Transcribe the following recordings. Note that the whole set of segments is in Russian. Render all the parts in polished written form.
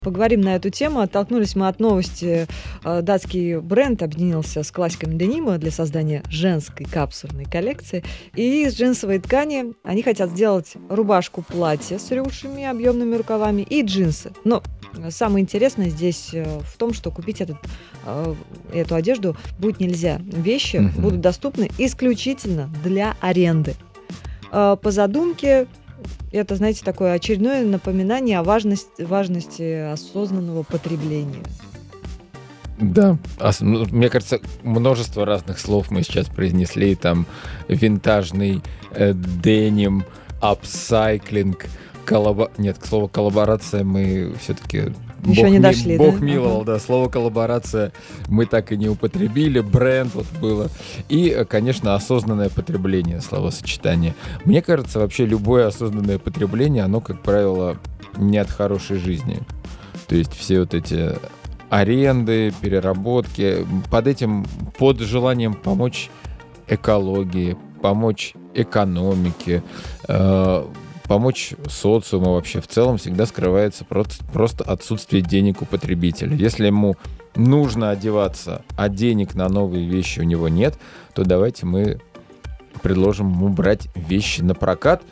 Поговорим на эту тему. Оттолкнулись мы от новости. Датский бренд объединился с классиками денима для создания женской капсульной коллекции. И из джинсовой ткани они хотят сделать рубашку-платье с рюшами, объемными рукавами и джинсы. Но самое интересное здесь в том, что купить эту одежду будет нельзя. Вещи будут доступны исключительно для аренды. По задумке, это, знаете, такое очередное напоминание о важности осознанного потребления. Да, мне кажется, множество разных слов мы сейчас произнесли. Там винтажный деним, апсайклинг, Нет, к слову коллаборация мы все-таки... Еще не дошли, Бог миловал, да. Слово коллаборация мы так и не употребили. Бренд вот было. И, конечно, осознанное потребление, словосочетание. Мне кажется, вообще любое осознанное потребление, оно, как правило, не от хорошей жизни. То есть все вот эти аренды, переработки, под желанием помочь экологии, помочь экономике, помочь социуму вообще в целом всегда скрывается просто отсутствие денег у потребителя. Если ему нужно одеваться, а денег на новые вещи у него нет, то давайте мы предложим ему брать вещи на прокат,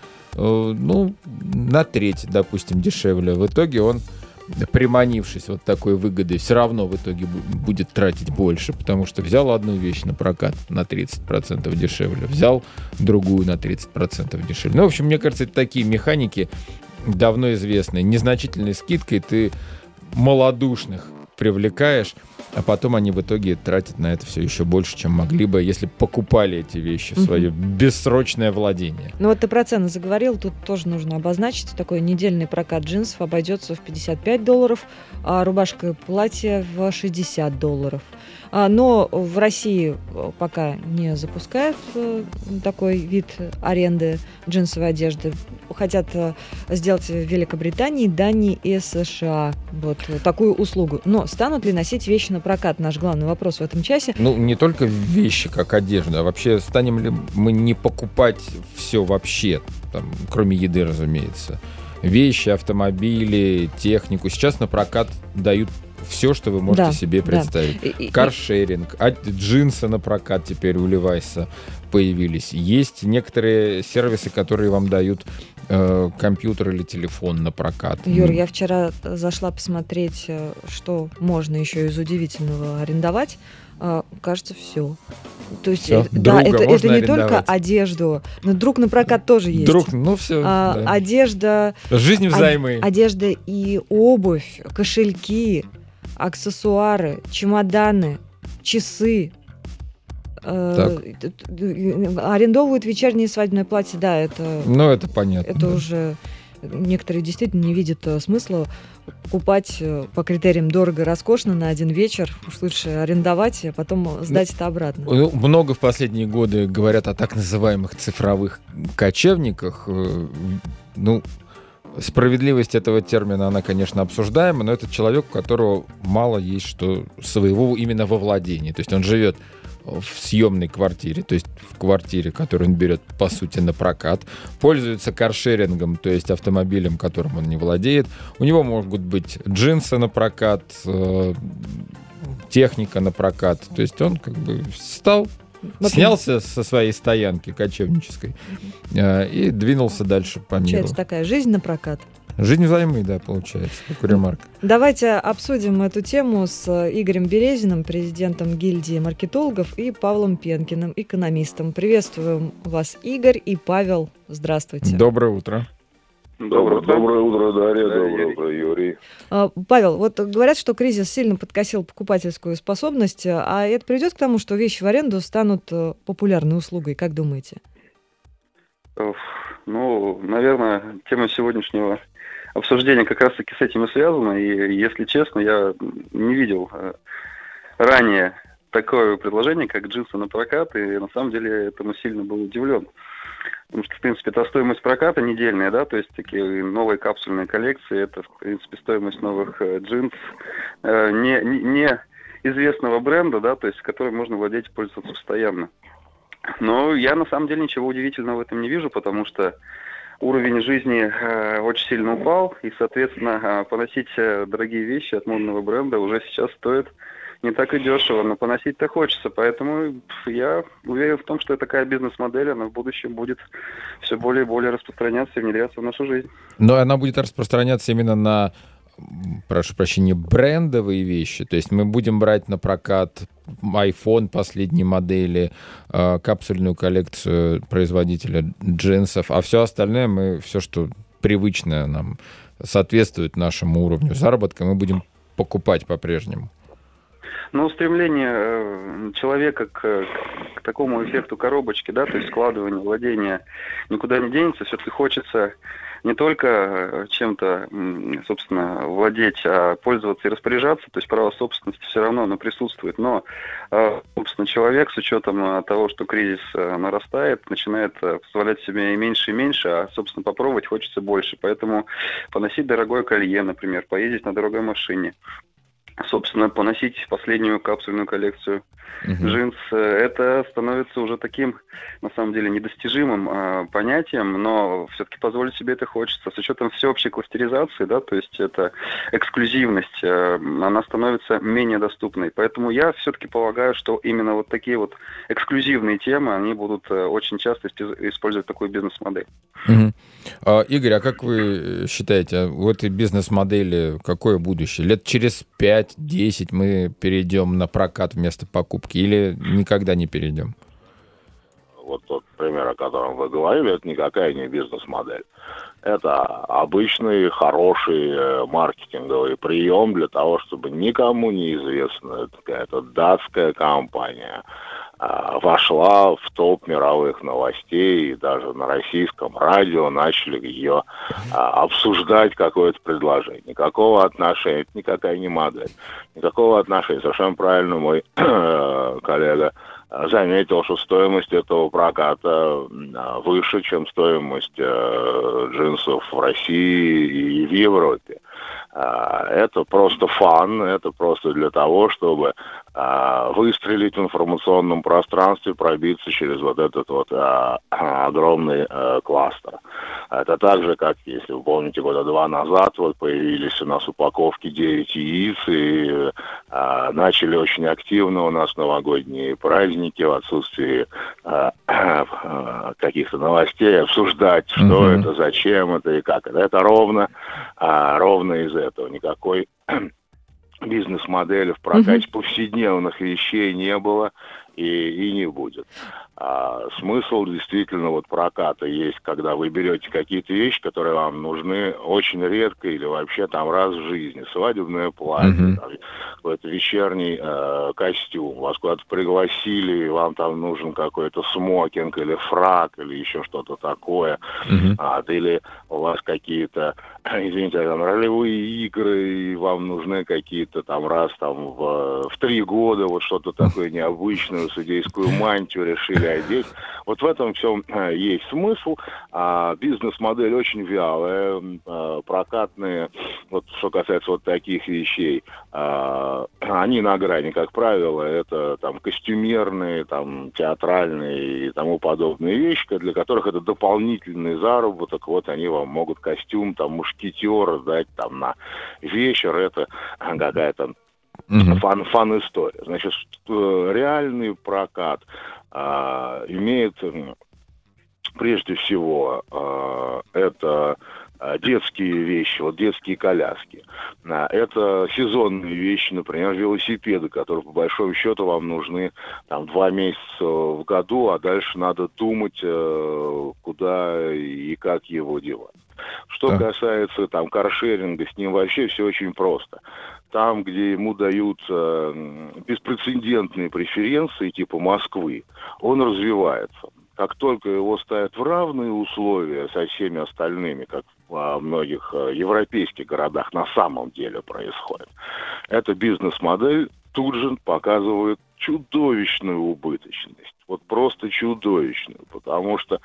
на треть, допустим, дешевле. В итоге он, приманившись вот такой выгодой, все равно в итоге будет тратить больше, потому что взял одну вещь на прокат на 30% дешевле, взял другую на 30% дешевле. В общем, мне кажется, это такие механики давно известные. Незначительной скидкой ты малодушных привлекаешь, а потом они в итоге тратят на это все еще больше, чем могли бы, если покупали эти вещи в свое бессрочное владение. Ну вот ты про цены заговорил, тут тоже нужно обозначить. Такой недельный прокат джинсов обойдется в $55, а рубашка и платье в $60. Но в России пока не запускают такой вид аренды джинсовой одежды. Хотят сделать в Великобритании, Дании и США вот такую услугу. Но станут ли носить вещи на прокат? Наш главный вопрос в этом часе. Не только вещи, как одежда, а вообще станем ли мы не покупать все вообще, там, кроме еды, разумеется. Вещи, автомобили, технику. Сейчас на прокат дают все, что вы можете себе представить. Каршеринг, джинсы на прокат теперь у Levi's появились. Есть некоторые сервисы, которые вам дают компьютер или телефон на прокат. Юр, я вчера зашла посмотреть, что можно еще из удивительного арендовать. Кажется, все. То есть, это не только одежду, но друг на прокат тоже есть. Все. Одежда. Жизнь взаймы. Одежда и обувь, кошельки, аксессуары, чемоданы, часы. Арендовывают вечернее свадебное платье, да, это... это понятно. Это уже... Некоторые действительно не видят смысла покупать по критериям дорого и роскошно на один вечер. Уж лучше арендовать, а потом сдать это обратно. Много в последние годы говорят о так называемых цифровых кочевниках. Справедливость этого термина, она, конечно, обсуждаема, но это человек, у которого мало есть что своего именно во владении. То есть он живет в съемной квартире, то есть в квартире, которую он берет, по сути, на прокат, пользуется каршерингом, то есть автомобилем, которым он не владеет. У него могут быть джинсы на прокат, техника на прокат. То есть он снялся со своей стоянки кочевнической и двинулся дальше по миру. Получается такая жизнь на прокат. Жизнь взаймы, да, получается, как у ремарка. Давайте обсудим эту тему с Игорем Березиным, президентом гильдии маркетологов, и Павлом Пенкиным, экономистом. Приветствуем вас, Игорь и Павел. Здравствуйте. Доброе утро. Доброе утро, Дарья. Доброе утро, Юрий. Павел, вот говорят, что кризис сильно подкосил покупательскую способность, а это приведет к тому, что вещи в аренду станут популярной услугой. Как думаете? Наверное, тема сегодняшнего обсуждение как раз-таки с этим и связано, и, если честно, я не видел ранее такое предложение, как джинсы на прокат, и на самом деле этому сильно был удивлен. Потому что, в принципе, это стоимость проката недельная, да, то есть такие новые капсульные коллекции, это, в принципе, стоимость новых джинс не известного бренда, да, то есть которым можно владеть и пользоваться постоянно. Но я, на самом деле, ничего удивительного в этом не вижу, потому что уровень жизни очень сильно упал, и, соответственно, поносить дорогие вещи от модного бренда уже сейчас стоит не так и дешево, но поносить-то хочется. Поэтому я уверен в том, что такая бизнес-модель, она в будущем будет все более и более распространяться и внедряться в нашу жизнь. Но она будет распространяться именно на, прошу прощения, брендовые вещи. То есть мы будем брать на прокат iPhone последней модели, капсульную коллекцию производителя джинсов, а все остальное все, что привычное нам, соответствует нашему уровню заработка, мы будем покупать по-прежнему. Но стремление человека к такому эффекту коробочки, да, то есть складывания, владения, никуда не денется. Все-таки хочется не только чем-то, собственно, владеть, а пользоваться и распоряжаться. То есть право собственности все равно оно присутствует. Но, собственно, человек с учетом того, что кризис нарастает, начинает позволять себе и меньше, а, собственно, попробовать хочется больше. Поэтому поносить дорогое колье, например, поездить на дорогой машине, собственно, поносить последнюю капсульную коллекцию джинс, это становится уже таким, на самом деле, недостижимым понятием, но все-таки позволить себе это хочется. С учетом всеобщей кластеризации, да, то есть это эксклюзивность, она становится менее доступной. Поэтому я все-таки полагаю, что именно вот такие вот эксклюзивные темы, они будут очень часто использовать такую бизнес-модель. Игорь, а как вы считаете, у этой бизнес-модели какое будущее? Лет через 5-10 мы перейдем на прокат вместо покупки или никогда не перейдем? Вот тот пример, о котором вы говорили, это никакая не бизнес-модель. Это обычный, хороший маркетинговый прием для того, чтобы никому не известная какая-то датская компания вошла в топ мировых новостей, и даже на российском радио начали ее обсуждать, какое-то предложение. Никакого отношения, это никакая не модель, никакого отношения. Совершенно правильно мой коллега заметил, что стоимость этого проката выше, чем стоимость джинсов в России и в Европе. Это просто фан, это просто для того, чтобы выстрелить в информационном пространстве, пробиться через вот этот вот огромный кластер. Это так же, как, если вы помните, года 2 назад вот появились у нас упаковки 9 яиц, и начали очень активно у нас новогодние праздники в отсутствии каких-то новостей обсуждать, что это, зачем это и как это. Это ровно из этого. Никакой бизнес-модели в прокате повседневных вещей не было и не будет. Смысл действительно вот проката есть, когда вы берете какие-то вещи, которые вам нужны очень редко или вообще там раз в жизни. Свадебное платье, какой-то вечерний костюм. Вас куда-то пригласили, и вам там нужен какой-то смокинг или фрак или еще что-то такое. Или у вас какие-то, извините, там ролевые игры, и вам нужны какие-то там раз там в 3 года вот что-то такое необычное, судейскую мантию решили одеть. Вот в этом всем есть смысл. Бизнес-модель очень вялая, прокатные, вот что касается вот таких вещей, они на грани, как правило, это там костюмерные, там театральные и тому подобные вещи, для которых это дополнительный заработок. Вот они вам могут костюм там мушкетера дать там на вечер, это какая-то фан-история. Значит, реальный прокат имеет прежде всего это детские вещи, вот детские коляски. Это сезонные вещи, например, велосипеды, которые по большому счету вам нужны там 2 месяца в году, а дальше надо думать, куда и как его девать. Что касается там каршеринга, с ним вообще все очень просто. Там, где ему дают беспрецедентные преференции типа Москвы, он развивается. Как только его ставят в равные условия со всеми остальными, как во многих европейских городах на самом деле происходит, эта бизнес-модель тут же показывает чудовищную убыточность. вот просто чудовищную, потому что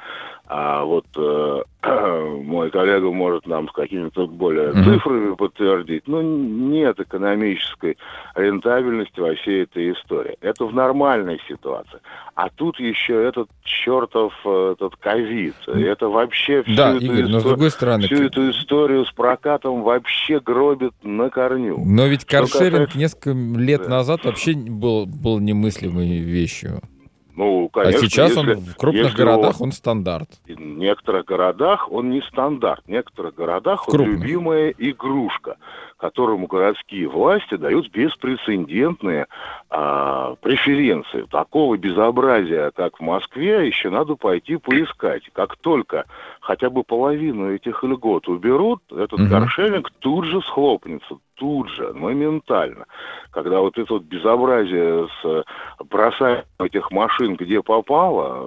мой коллега может нам с какими-то более цифрами подтвердить, но нет экономической рентабельности во всей этой истории. Это в нормальной ситуации. А тут еще этот чертов этот ковид. Это вообще всю, да, эту, Игорь, но с другой стороны, всю эту историю с прокатом вообще гробит на корню. Но ведь каршеринг касается... несколько лет назад вообще был немыслимой вещью. Ну, конечно, а сейчас он в крупных городах он стандарт. В некоторых городах он не стандарт. В некоторых городах он любимая игрушка, которому городские власти дают беспрецедентные преференции. Такого безобразия, как в Москве, еще надо пойти поискать. Как только хотя бы половину этих льгот уберут, этот каршеринг тут же схлопнется. Тут же, моментально. Когда вот это вот безобразие с бросанием этих машин где попало,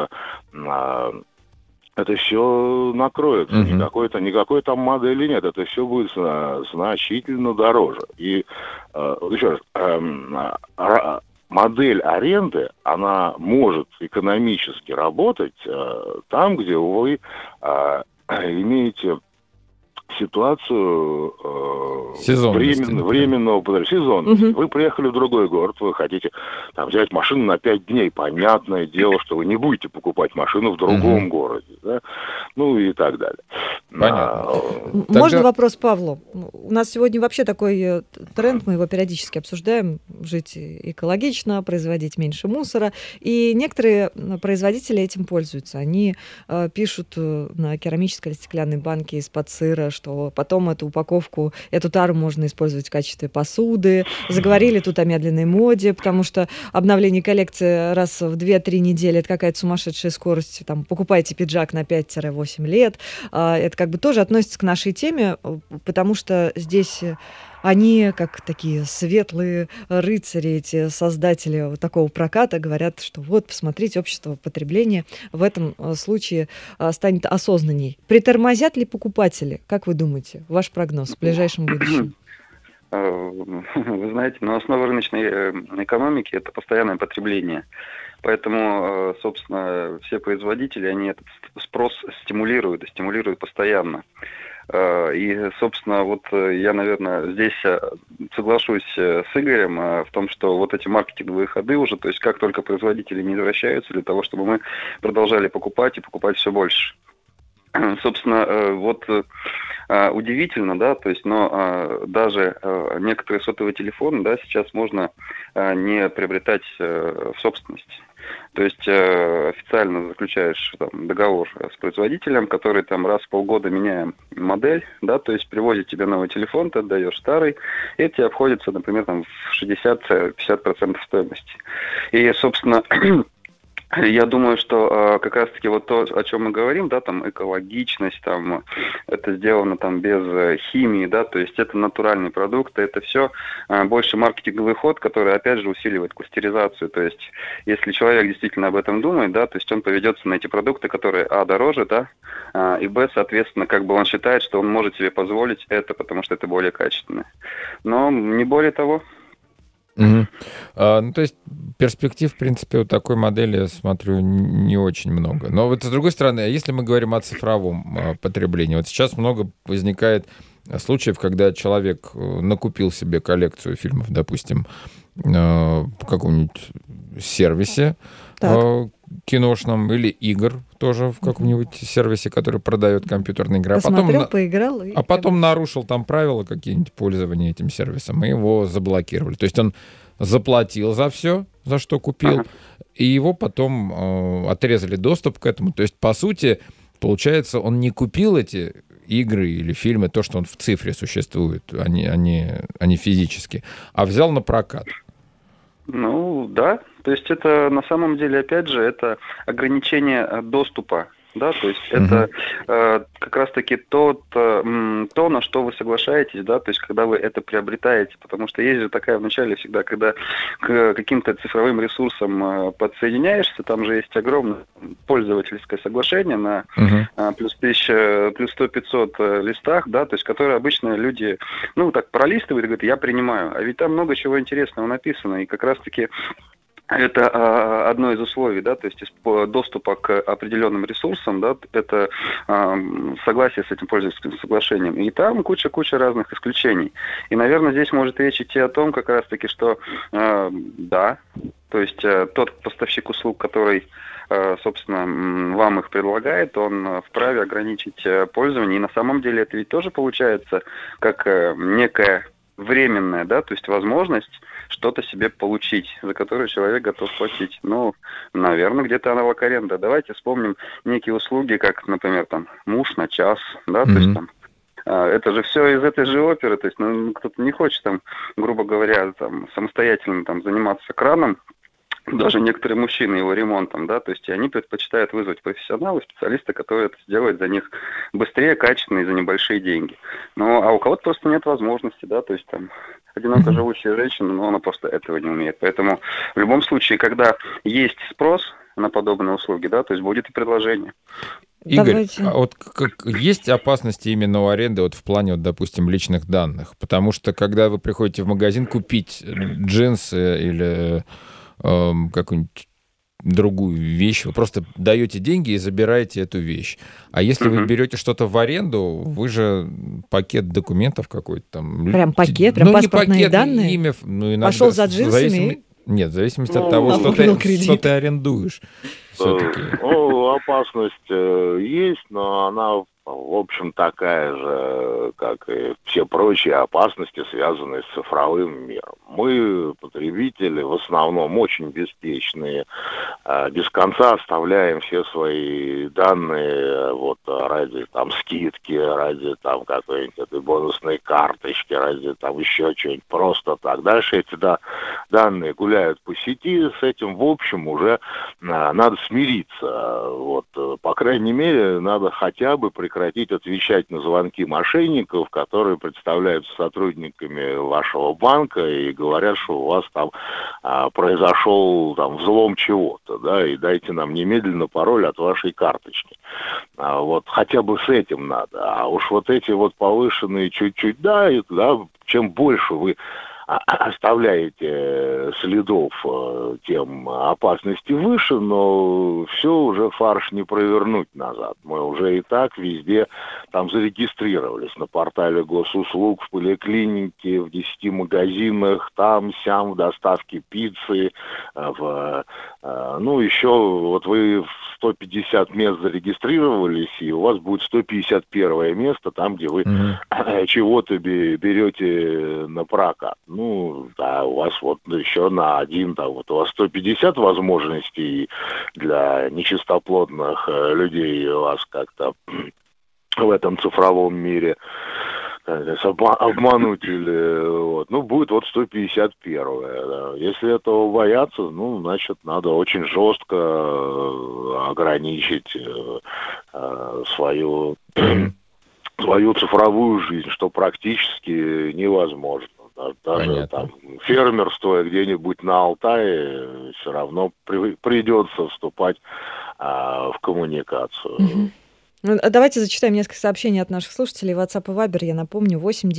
это все накроется. Никакой там модели нет. Это все будет значительно дороже. И еще раз, модель аренды, она может экономически работать там, где вы имеете ситуацию временного сезона. Вы приехали в другой город, вы хотите там взять машину на 5 дней. Понятное дело, что вы не будете покупать машину в другом городе. Да? Ну и так далее. Понятно. Можно вопрос Павлу? У нас сегодня вообще такой тренд, мы его периодически обсуждаем, жить экологично, производить меньше мусора. И некоторые производители этим пользуются. Они пишут на керамической или стеклянной банке из-под сыра, что потом эту упаковку, эту тару можно использовать в качестве посуды. Заговорили тут о медленной моде, потому что обновление коллекции раз в 2-3 недели — это какая-то сумасшедшая скорость. Там, покупайте пиджак на 5-8 лет. Это как бы тоже относится к нашей теме, потому что здесь они, как такие светлые рыцари, эти создатели вот такого проката, говорят, что вот, посмотрите, общество потребления в этом случае станет осознанней. Притормозят ли покупатели? Как вы думаете? Ваш прогноз в ближайшем будущем? Вы знаете, основа рыночной экономики – это постоянное потребление. Поэтому, собственно, все производители, они этот спрос стимулируют постоянно. И, собственно, вот я, наверное, здесь соглашусь с Игорем в том, что вот эти маркетинговые ходы уже, то есть как только производители не возвращаются для того, чтобы мы продолжали покупать и покупать все больше. Собственно, вот удивительно, да, то есть, но даже некоторые сотовые телефоны, да, сейчас можно не приобретать в собственность. То есть официально заключаешь там договор с производителем, который там раз в полгода меняем модель, да, то есть привозит тебе новый телефон, ты отдаешь старый, и это тебе обходится, например, там в 60-50% стоимости. И, собственно, я думаю, что как раз-таки вот то, о чем мы говорим, да, там экологичность, там это сделано там без химии, да, то есть это натуральные продукты, это все больше маркетинговый ход, который опять же усиливает кластеризацию. То есть если человек действительно об этом думает, да, то есть он поведется на эти продукты, которые дороже, да, и соответственно, как бы он считает, что он может себе позволить это, потому что это более качественно. Но не более того. То есть перспектив, в принципе, у такой модели, я смотрю, не очень много. Но вот с другой стороны, если мы говорим о цифровом потреблении, вот сейчас много возникает случаев, когда человек накупил себе коллекцию фильмов, допустим, в каком-нибудь сервисе киношном или игр тоже в каком-нибудь сервисе, который продает компьютерные игры. Посмотрел, поиграл. А потом нарушил там правила какие-нибудь пользования этим сервисом, и его заблокировали. То есть он заплатил за все, за что купил, и его потом отрезали доступ к этому. То есть, по сути, получается, он не купил эти игры или фильмы, то, что он в цифре существует, а не физически, а взял на прокат. Ну, да. То есть это на самом деле, опять же, это ограничение доступа. Да, то есть это как раз-таки то, на что вы соглашаетесь, да, то есть когда вы это приобретаете, потому что есть же такая вначале всегда, когда к каким-то цифровым ресурсам подсоединяешься, там же есть огромное пользовательское соглашение на плюс 1000, плюс 100-500 листах, да, то есть которые обычно люди, ну, так пролистывают и говорят, я принимаю, а ведь там много чего интересного написано, и как раз-таки это одно из условий, да, то есть доступа к определенным ресурсам, да, это согласие с этим пользовательским соглашением. И там куча разных исключений. И, наверное, здесь может речь идти о том, как раз-таки, что да, то есть тот поставщик услуг, который, собственно, вам их предлагает, он вправе ограничить пользование. И на самом деле это ведь тоже получается как некая временная, да, то есть возможность что-то себе получить, за которое человек готов платить. Ну, наверное, где-то аналог-аренда. Давайте вспомним некие услуги, как, например, там, муж на час, да, то есть там, это же все из этой же оперы, то есть, ну, кто-то не хочет там, грубо говоря, там, самостоятельно там заниматься краном, даже некоторые мужчины его ремонтом, да, то есть и они предпочитают вызвать профессионала, специалиста, который это сделает за них быстрее, качественно и за небольшие деньги. Ну, а у кого-то просто нет возможности, да, то есть там одиноко живущая женщина, но она просто этого не умеет. Поэтому в любом случае, когда есть спрос на подобные услуги, да, то есть будет и предложение. Игорь, давайте. А вот есть опасности именно у аренды вот в плане, вот, допустим, личных данных? Потому что когда вы приходите в магазин купить джинсы или какую-нибудь другую вещь, вы просто даете деньги и забираете эту вещь. А если вы берете что-то в аренду, вы же пакет документов какой-то там. Прям пакет, прям паспортные данные? Имя, ну, иногда, пошел за джинсами? Нет, в зависимости от того, что ты арендуешь. Ну, опасность есть, но она, в общем, такая же, как и все прочие опасности, связанные с цифровым миром. Мы, потребители, в основном очень беспечные, без конца оставляем все свои данные вот ради там скидки, ради там какой-нибудь этой бонусной карточки, ради там еще чего-нибудь, просто так. Дальше эти данные гуляют по сети, с этим, в общем, уже надо смириться. Вот, по крайней мере, надо хотя бы прекратить отвечать на звонки мошенников, которые представляются сотрудниками вашего банка и говорят, что у вас там произошел там взлом чего-то, да, и дайте нам немедленно пароль от вашей карточки. Вот хотя бы с этим надо. А уж вот эти вот повышенные чуть-чуть, да, чем больше вы оставляете следов, тем опасности выше, но все уже фарш не провернуть назад. Мы уже и так везде там зарегистрировались на портале госуслуг, в поликлинике, в 10 магазинах, там, сям, в доставке пиццы, ну, еще вот вы в 150 мест зарегистрировались, и у вас будет 151 место, там, где вы чего-то берете на прокат. Ну, да, у вас вот еще на один, там, вот у вас 150 возможностей для нечистоплотных людей вас как-то в этом цифровом мире обмануть или вот. Ну, будет вот 151-е. Да. Если этого бояться, ну, значит, надо очень жестко ограничить свою цифровую жизнь, что практически невозможно. Даже там фермер, стоя где-нибудь на Алтае, все равно придется вступать в коммуникацию. Давайте зачитаем несколько сообщений от наших слушателей. WhatsApp и Viber, я напомню,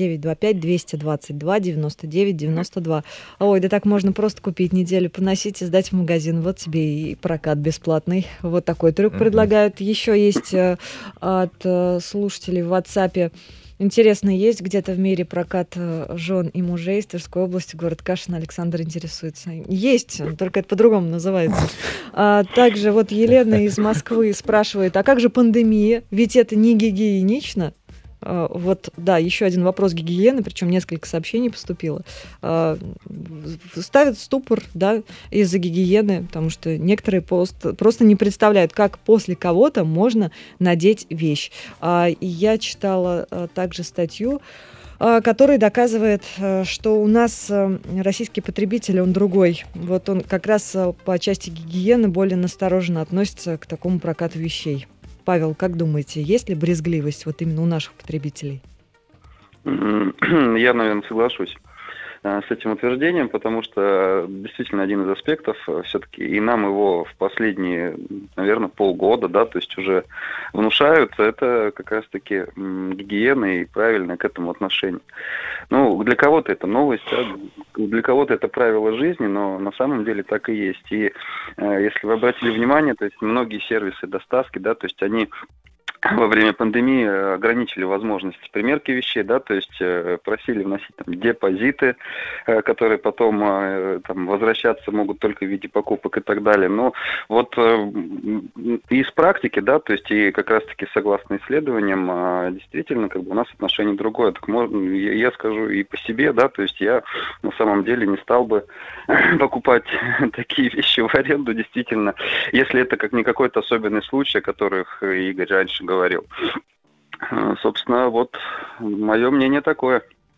8-925-222-99-92. Ой, да так можно просто купить неделю, поносить и сдать в магазин. Вот тебе и прокат бесплатный. Вот такой трюк предлагают. Еще есть от слушателей в WhatsApp. Интересно, есть где-то в мире прокат жен и мужей из Тверской области, город Кашин? Александр интересуется. Есть, только это по-другому называется. Также вот Елена из Москвы спрашивает, а как же пандемия? Ведь это не гигиенично. Вот, да, еще один вопрос гигиены, причем несколько сообщений поступило. Ставят в ступор, да, из-за гигиены, потому что некоторые просто не представляют, как после кого-то можно надеть вещь. И я читала также статью, который доказывает, что у нас российский потребитель, он другой. Вот он как раз по части гигиены более настороженно относится к такому прокату вещей. Павел, как думаете, есть ли брезгливость вот именно у наших потребителей? Я, наверное, соглашусь. с этим утверждением, потому что действительно один из аспектов все-таки, и нам его в последние, наверное, полгода, да, то есть уже внушают, это как раз-таки гигиена и правильное к этому отношение. Ну, для кого-то это новость, да, для кого-то это правило жизни, но на самом деле так и есть. И если вы обратили внимание, то есть многие сервисы доставки, да, то есть они во время пандемии ограничили возможности примерки вещей, да, то есть просили вносить там депозиты, которые потом там возвращаться могут только в виде покупок и так далее. Но вот из практики, да, то есть и как раз-таки согласно исследованиям, действительно, как бы у нас отношение другое. Так можно, я скажу и по себе, да, то есть я на самом деле не стал бы покупать такие вещи в аренду, действительно, если это как не какой-то особенный случай, о которых Игорь раньше говорил. Собственно, вот мое мнение такое.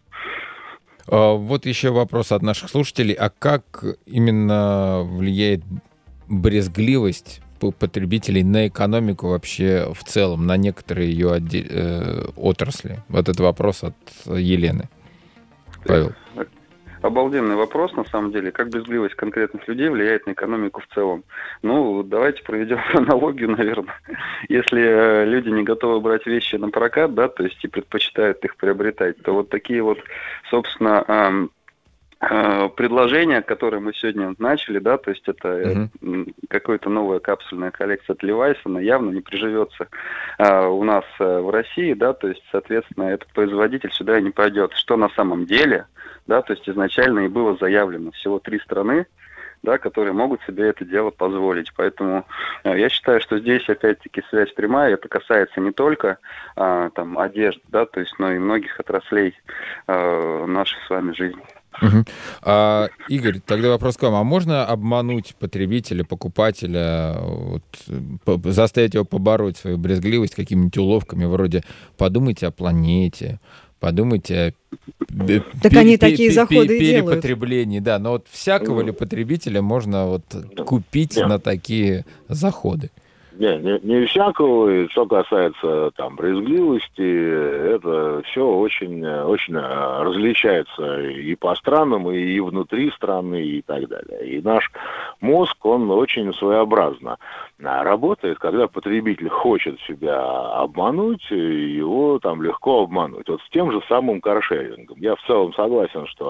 Вот еще вопрос от наших слушателей. А как именно влияет брезгливость потребителей на экономику вообще в целом, на некоторые ее отрасли? Вот это вопрос от Елены. Павел. Обалденный вопрос, на самом деле. Как брезгливость конкретных людей влияет на экономику в целом? Ну, давайте проведем аналогию, наверное. Если люди не готовы брать вещи на прокат, да, то есть и предпочитают их приобретать, то вот такие вот, собственно, предложения, которые мы сегодня начали, да, то есть это какая-то новая капсульная коллекция от Levi's, она явно не приживется у нас в России, да, то есть, соответственно, этот производитель сюда и не пойдет. Что на самом деле, да, то есть изначально и было заявлено всего 3 страны, да, которые могут себе это дело позволить. Поэтому я считаю, что здесь опять-таки связь прямая. Это касается не только там одежды, да, то есть, но и многих отраслей нашей с вами жизни. Игорь, тогда вопрос к вам. А можно обмануть потребителя, покупателя, вот, заставить его побороть свою брезгливость какими-нибудь уловками вроде «подумайте о планете», подумайте о так они такие заходы и делают. Перепотреблении, да. Но вот всякого ли потребителя можно вот купить на такие заходы? Не всякого. И что касается там брезгливости, это все очень, очень различается и по странам, и внутри страны, и так далее. И наш мозг, он очень своеобразно работает. Когда потребитель хочет себя обмануть, его там легко обмануть. Вот с тем же самым каршерингом. Я в целом согласен, что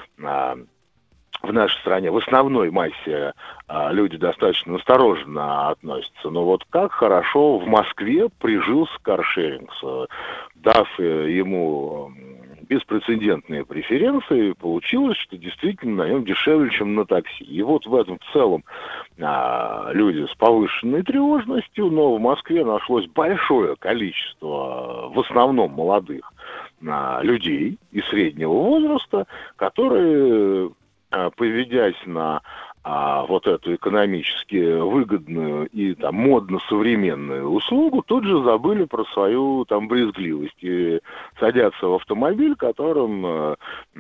в нашей стране в основной массе люди достаточно настороженно относятся. Но вот как хорошо в Москве прижился каршеринг, дав ему беспрецедентные преференции, получилось, что действительно на нем дешевле, чем на такси. И вот в этом в целом люди с повышенной тревожностью, но в Москве нашлось большое количество, в основном молодых людей и среднего возраста, которые, поведясь на вот эту экономически выгодную и там модно-современную услугу, тут же забыли про свою там брезгливость и садятся в автомобиль, которым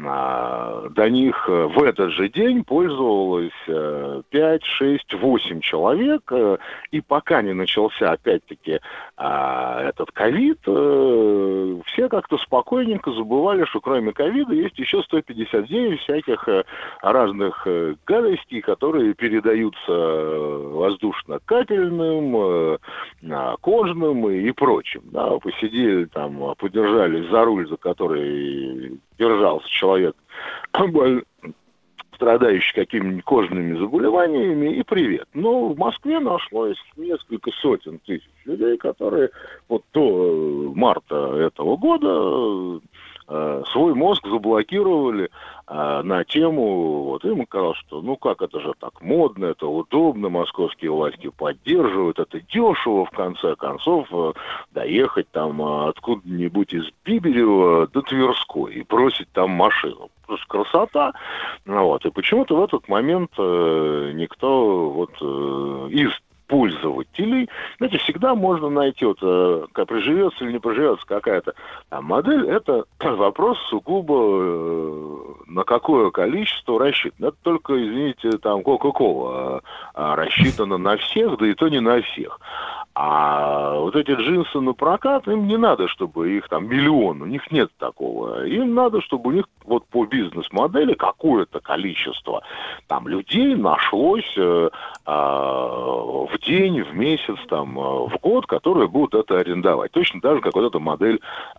до них в этот же день пользовалось 5, 6, 8 человек, и пока не начался опять-таки этот ковид, все как-то спокойненько забывали, что кроме ковида есть еще 159 всяких разных гадостей, которые передаются воздушно-капельным, кожным и прочим. Да, посидели там, подержались за руль, за который держался человек, страдающий какими-нибудь кожными заболеваниями, и привет. Но в Москве нашлось несколько сотен тысяч людей, которые вот до марта этого года свой мозг заблокировали на тему, вот им казалось, что ну как, это же так модно, это удобно, московские власти поддерживают, это дешево, в конце концов, доехать там откуда-нибудь из Биберева до Тверской и бросить там машину. Просто красота. Вот. И почему-то в этот момент никто вот из пользователей, знаете, всегда можно найти, вот, как приживется или не приживется какая-то модель, это вопрос сугубо на какое количество рассчитано. Это только, извините, там Coca-Cola рассчитана на всех, да и то не на всех. А вот эти джинсы на прокат, им не надо, чтобы их там миллион, у них нет такого. Им надо, чтобы у них вот по бизнес-модели какое-то количество там людей нашлось в день, в месяц, там, в год, которые будут это арендовать. Точно так же, как вот эта модель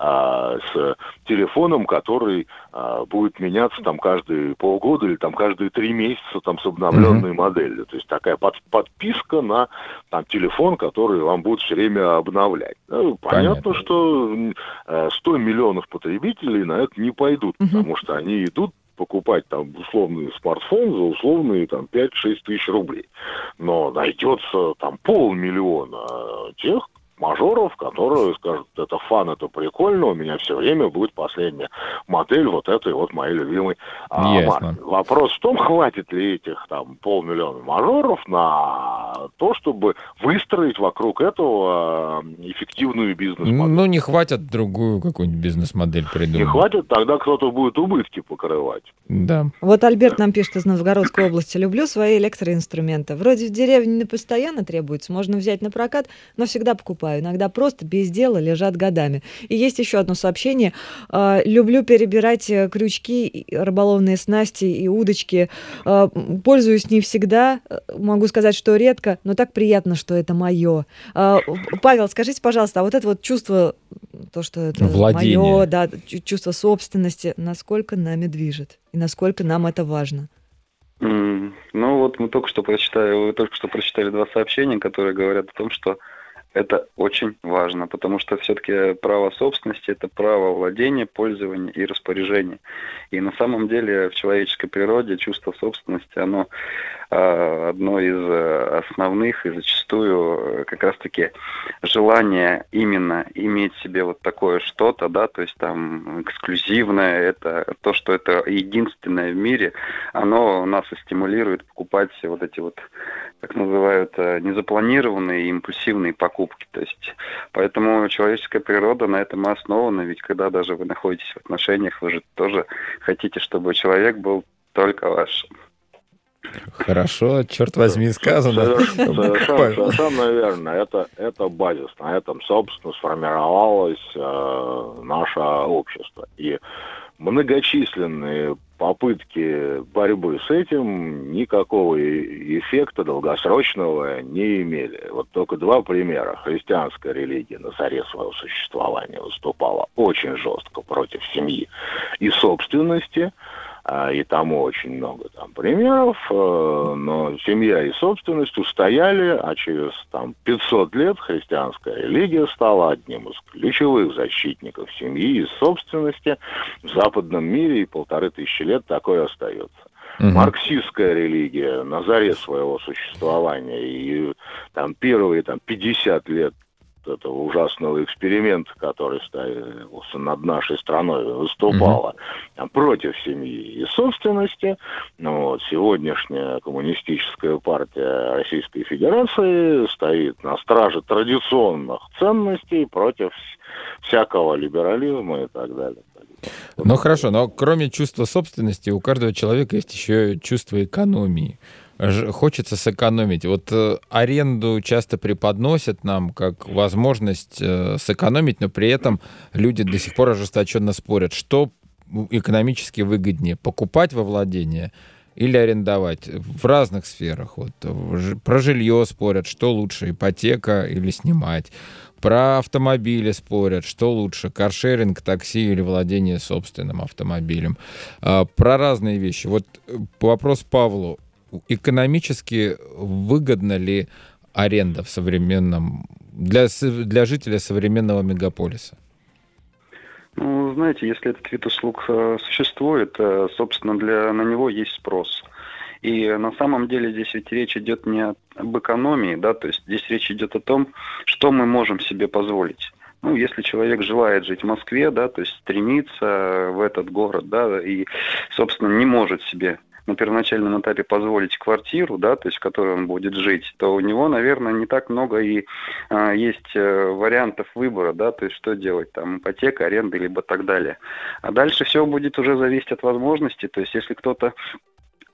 с телефоном, который будет меняться там каждые полгода или там каждые 3 месяца там с обновленной моделью. То есть такая подписка на там телефон, который вам будут все время обновлять. Ну, понятно, что 100 миллионов потребителей на это не пойдут, потому что они идут покупать там условный смартфон за условные там 5-6 тысяч рублей. Но найдется там 500 000 тех мажоров, которые скажут, это фан, это прикольно, у меня все время будет последняя модель вот этой вот моей любимой марки. Вопрос в том, хватит ли этих там 500 000 мажоров на то, чтобы выстроить вокруг этого эффективную бизнес-модель. Ну, не хватит, другую какую-нибудь бизнес-модель придумать. Не хватит, тогда кто-то будет убытки покрывать. Да. Вот Альберт нам пишет из Новгородской области. Люблю свои электроинструменты. Вроде в деревне не постоянно требуется, можно взять на прокат, но всегда покупаю. Иногда просто без дела лежат годами. И есть еще одно сообщение. Люблю перебирать крючки, рыболовные снасти и удочки. Пользуюсь не всегда. Могу сказать, что редко, но так приятно, что это мое. Павел, скажите, пожалуйста, а вот это вот чувство, то, что это мое, да, чувство собственности, насколько нами движет? И насколько нам это важно? Ну вот вы только что прочитали 2 сообщения, которые говорят о том, что это очень важно, потому что все-таки право собственности – это право владения, пользования и распоряжения. И на самом деле в человеческой природе чувство собственности, оно одно из основных, и зачастую как раз-таки желание именно иметь себе вот такое что-то, да, то есть там эксклюзивное, это то, что это единственное в мире, оно нас и стимулирует покупать вот эти вот, как называют, незапланированные и импульсивные покупки. То есть, поэтому человеческая природа на этом и основана, ведь когда даже вы находитесь в отношениях, вы же тоже хотите, чтобы человек был только ваш. Хорошо, черт возьми, сказано. Совершенно верно. Это базис. На этом, собственно, сформировалось наше общество. И многочисленные попытки борьбы с этим никакого эффекта долгосрочного не имели. Вот только 2 примера. Христианская религия на заре своего существования выступала очень жестко против семьи и собственности, и тому очень много там примеров, но семья и собственность устояли, а через там 500 лет христианская религия стала одним из ключевых защитников семьи и собственности в западном мире, и 1500 лет такое остается. Марксистская религия на заре своего существования и там первые 50 лет этого ужасного эксперимента, который ставился над нашей страной, выступала против семьи и собственности. Вот, сегодняшняя коммунистическая партия Российской Федерации стоит на страже традиционных ценностей против всякого либерализма и так далее. Ну хорошо, но кроме чувства собственности у каждого человека есть еще чувство экономии. Хочется сэкономить. Вот аренду часто преподносят нам как возможность сэкономить, но при этом люди до сих пор ожесточенно спорят, что экономически выгоднее: покупать во владение или арендовать в разных сферах. Вот, про жилье спорят, что лучше, ипотека или снимать. Про автомобили спорят, что лучше, каршеринг, такси или владение собственным автомобилем. Про разные вещи. Вот вопрос Павлу. Экономически выгодна ли аренда в современном для жителя современного мегаполиса? Ну, знаете, если этот вид услуг существует, собственно, на него есть спрос. И на самом деле здесь ведь речь идет не об экономии, да, то есть здесь речь идет о том, что мы можем себе позволить. Ну, если человек желает жить в Москве, да, то есть стремится в этот город, да, и, собственно, не может себе на первоначальном этапе позволить квартиру, да, то есть в которой он будет жить, то у него, наверное, не так много и есть вариантов выбора, да, то есть что делать, там, ипотека, аренда, либо так далее. А дальше все будет уже зависеть от возможностей, то есть если кто-то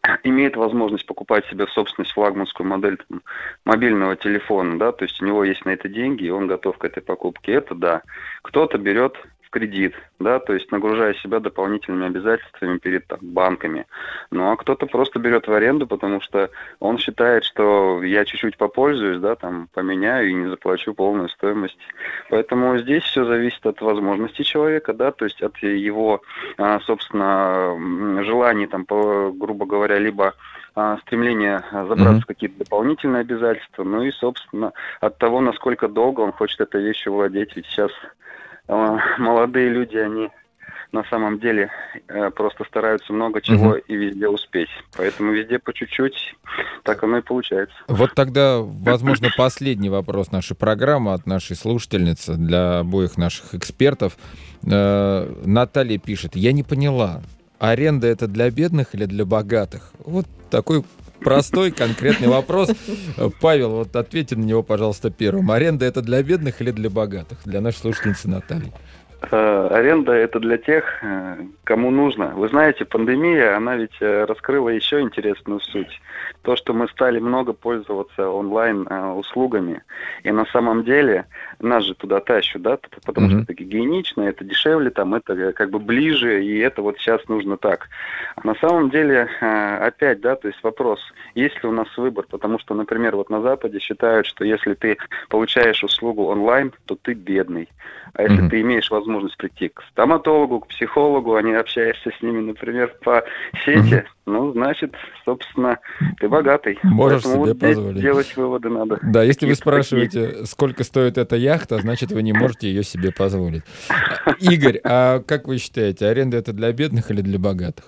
имеет возможность покупать себе в собственность флагманскую модель там, мобильного телефона, да, то есть у него есть на это деньги, и он готов к этой покупке, это да. Кто-то берет в кредит, да, то есть нагружая себя дополнительными обязательствами перед там, банками. Ну, а кто-то просто берет в аренду, потому что он считает, что я чуть-чуть попользуюсь, да, там, поменяю и не заплачу полную стоимость. Поэтому здесь все зависит от возможностей человека, да, то есть от его, собственно, желаний, там, грубо говоря, либо стремление забраться в какие-то дополнительные обязательства, ну и, собственно, от того, насколько долго он хочет этой вещью владеть. Ведь сейчас молодые люди, они на самом деле просто стараются много чего и везде успеть. Поэтому везде по чуть-чуть, так оно и получается. Вот тогда, возможно, последний вопрос нашей программы от нашей слушательницы для обоих наших экспертов. Наталья пишет: я не поняла, аренда это для бедных или для богатых? Вот такой простой, конкретный вопрос. Павел, вот ответьте на него, пожалуйста, первым. Аренда это для бедных или для богатых? Для нашей слушательницы Натальи. Аренда – это для тех, кому нужно. Вы знаете, пандемия, она ведь раскрыла еще интересную суть. То, что мы стали много пользоваться онлайн-услугами, и на самом деле нас же туда тащат, да, потому что это гигиенично, это дешевле, там, это как бы ближе, и это вот сейчас нужно так. А на самом деле, опять, да, то есть вопрос, есть ли у нас выбор, потому что, например, вот на Западе считают, что если ты получаешь услугу онлайн, то ты бедный. А если ты имеешь возможность прийти к стоматологу, к психологу, а не общаешься с ними, например, по сети, ну, значит, собственно, ты богатый. Можешь поэтому себе вот здесь позволить. делать выводы надо. Да, если вы спрашиваете, сколько стоит эта яхта, значит, вы не можете ее себе позволить. Игорь, а как вы считаете, аренда это для бедных или для богатых?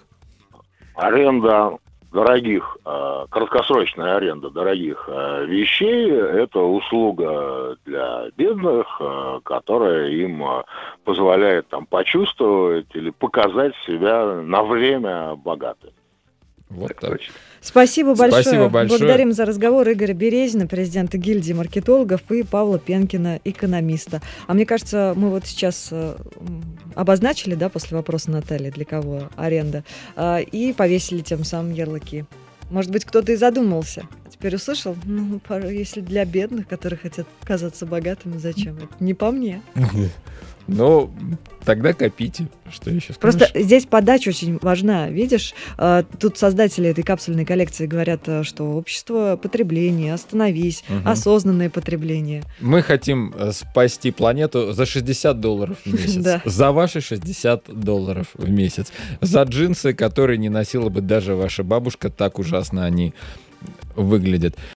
Аренда дорогих, краткосрочная аренда дорогих вещей – это услуга для бедных, которая им позволяет там почувствовать или показать себя на время богатым. Вот так. Спасибо большое. Спасибо большое. Благодарим за разговор Игоря Березина, президента гильдии маркетологов, и Павла Пенкина, экономиста. А мне кажется, мы вот сейчас обозначили, да, после вопроса Натальи, для кого аренда, и повесили тем самым ярлыки. Может быть, кто-то и задумался. Теперь услышал, ну, если для бедных, которые хотят казаться богатыми, зачем? Это не по мне. Ну, тогда копите. Что еще скажешь? Просто здесь подача очень важна. Видишь, тут создатели этой капсульной коллекции говорят, что общество потребления, остановись, осознанное потребление. Мы хотим спасти планету за $60 в месяц. Да. За ваши $60 в месяц. За джинсы, которые не носила бы даже ваша бабушка, так ужасно они выглядят.